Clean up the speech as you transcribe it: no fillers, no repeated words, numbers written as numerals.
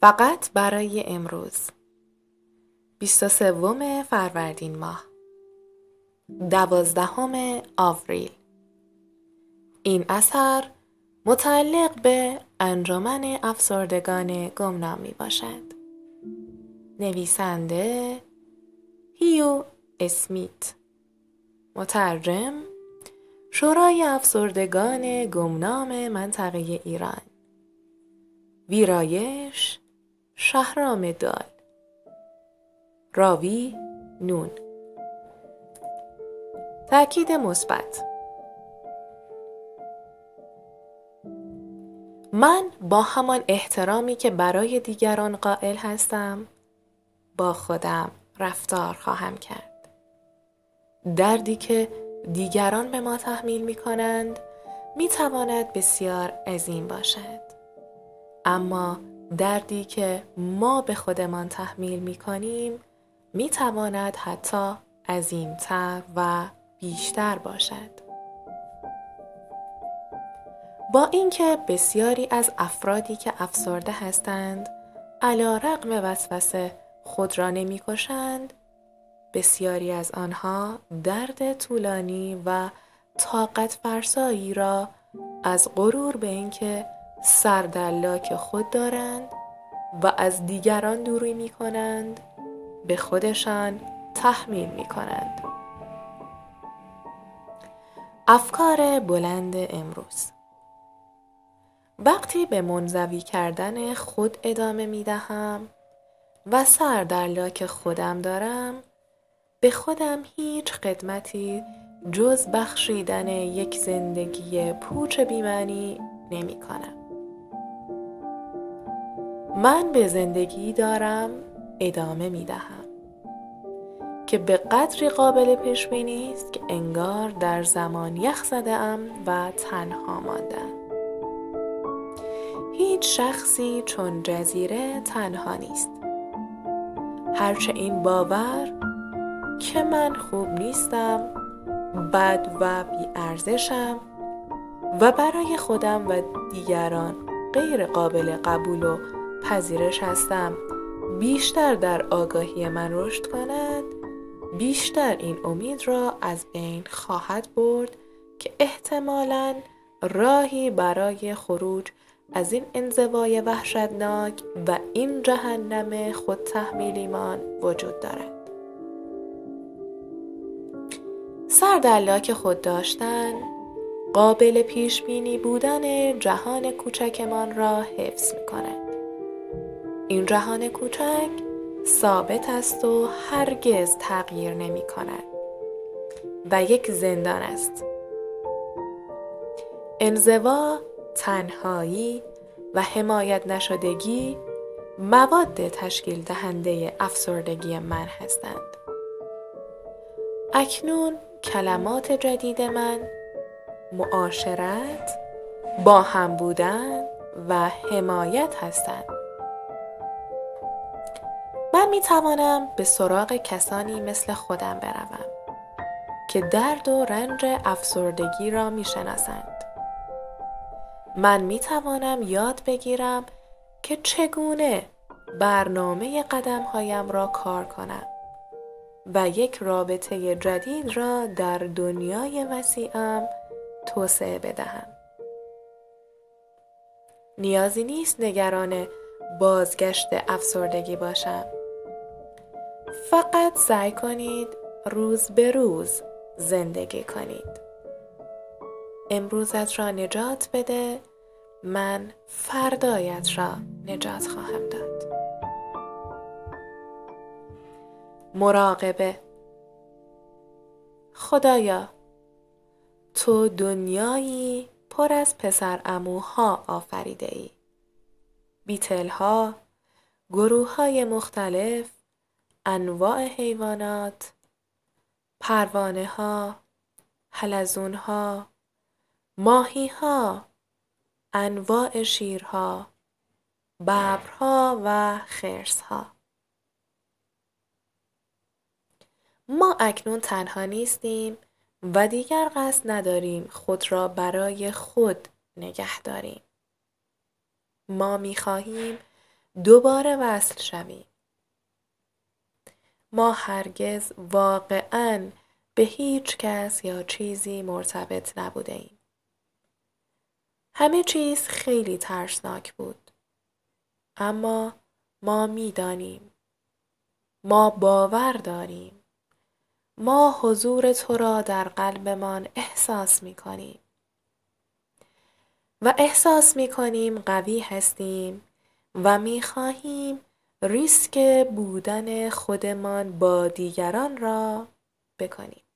فقط برای امروز 23 فروردین ماه 12 آوریل. این اثر متعلق به انجمن افسردگان گمنام می باشد. نویسنده هیو اسمیت، مترجم شورای افسردگان گمنام منطقه ایران، ویرایش شهرام دال، راوی نون. تأکید مثبت: من با همان احترامی که برای دیگران قائل هستم با خودم رفتار خواهم کرد. دردی که دیگران به ما تحمیل می کنند می تواند بسیار عظیم باشد، اما دردی که ما به خودمان تحمیل می کنیم می تواند حتی عظیمتر و بیشتر باشد. با اینکه بسیاری از افرادی که افسرده هستند علی‌رغم وسوسه خود را نمی کشند، بسیاری از آنها درد طولانی و طاقت فرسایی را از غرور به اینکه سر در لاک خود دارند و از دیگران دوری می کنند به خودشان تحمیل می کنند. افکار بلند امروز: وقتی به منزوی کردن خود ادامه می دهم و سر در لاک خودم دارم، به خودم هیچ خدمتی جز بخشیدن یک زندگی پوچ بی‌معنی نمی کنم. من به زندگی دارم ادامه می دهم که به قدری قابل پیش بینی است که انگار در زمان یخ زده ام و تنها ماندم. هیچ شخصی چون جزیره تنها نیست. هرچه این باور که من خوب نیستم، بد و بی‌ارزشم و برای خودم و دیگران غیر قابل قبول و پذیرش هستم بیشتر در آگاهی من رشد کند، بیشتر این امید را از بین خواهد برد که احتمالاً راهی برای خروج از این انزوای وحشتناک و این جهنم خود تحمیلیمان وجود دارد. سر در لاک خود داشتن قابل پیش بینی بودن جهان کوچکمان را حفظ می کند. این جهان کوچک ثابت است و هرگز تغییر نمی کند و یک زندان است. انزوا، تنهایی و حمایت نشدگی مواد تشکیل دهنده افسردگی من هستند. اکنون کلمات جدید من معاشرت، با هم بودن و حمایت هستند. من می توانم به سراغ کسانی مثل خودم بروم که درد و رنج افسردگی را می شناسند. من می توانم یاد بگیرم که چگونه برنامه قدم‌هایم را کار کنم و یک رابطه جدید را در دنیای وسیعم توسعه بدهم. نیازی نیست نگران بازگشت افسردگی باشم. فقط سعی کنید روز به روز زندگی کنید. امروزت را نجات بده، من فردایت را نجات خواهم داد. مراقبه: خدایا، تو دنیایی پر از پسرعموها آفریده ای. بیتلها، گروه‌های مختلف، انواع حیوانات، پروانه‌ها، حلزون‌ها، ماهی‌ها، انواع شیرها، ببرها و خرس‌ها. ما اکنون تنها نیستیم و دیگر قصد نداریم خود را برای خود نگه داریم. ما می‌خواهیم دوباره وصل شویم. ما هرگز واقعاً به هیچ کس یا چیزی مرتبط نبوده ایم. همه چیز خیلی ترسناک بود. اما ما می‌دانیم. ما باور داریم. ما حضور تو را در قلبمان احساس می‌کنیم. و احساس می‌کنیم قوی هستیم و می‌خواهیم ریسک بودن خودمان با دیگران را بکنیم.